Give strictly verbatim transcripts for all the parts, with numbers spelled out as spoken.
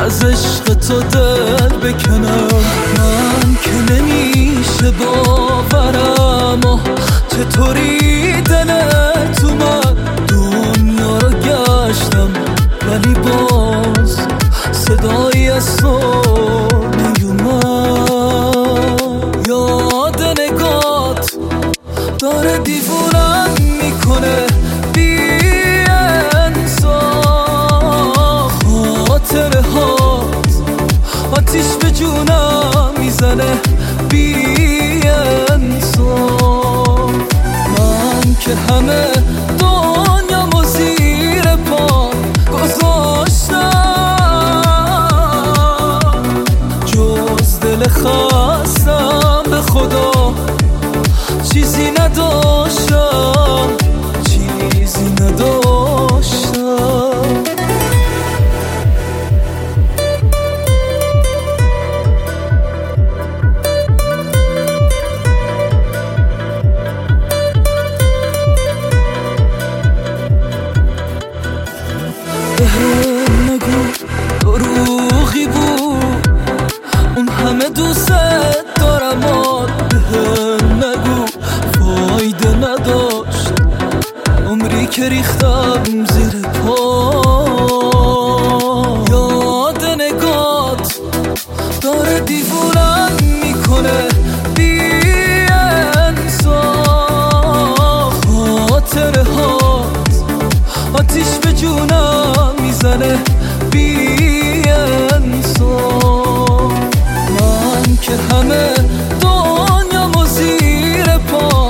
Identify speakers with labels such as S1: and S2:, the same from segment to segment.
S1: از عشق تو دل بکنم. من که نمیشه باورم و چطوری دلت اومد. دنیا رو گشتم ولی باز صدایی از تو نیومد. یاد نگات داره دیوونم میکنه بی انصاف. خاطره هات آتیش به جونم میزنه بی انصاف. من که همه دنیامو زیر پا گذاشتم، جز دل خستم به خدا چیزی نداشتم، چیزی نداشتم. بهم نگو دروغی بود اون همه دوست دارم. بهم نگو فایده نداشت عمری که ریختم زیر پا. یاد نگات داره دیوونم میکنه بی انصاف. خاطره هات آتیش به جونم میزنه بی انصاف. من که همه دنیامو زیر پا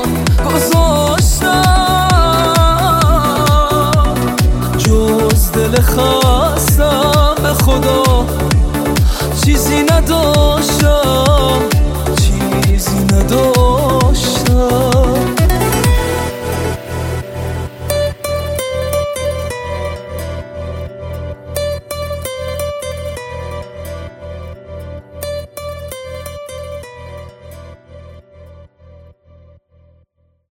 S1: گذاشتم، جز دل خستم به خدا چیزی نداشتم.